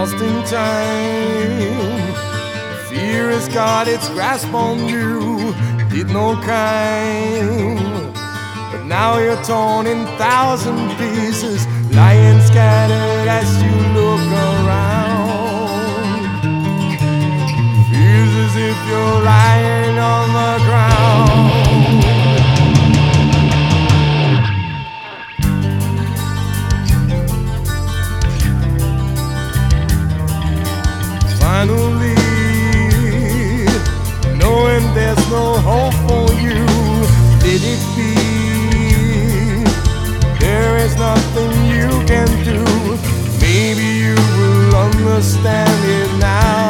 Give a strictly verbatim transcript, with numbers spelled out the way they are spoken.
lost in time. Fear has got its grasp on you, did no crime. But now you're torn in thousand pieces, lying scattered as you look around. Feels as if you're lying on the ground. Finally, knowing there's no hope for you, let it be. There is nothing you can do. Maybe you will understand it now.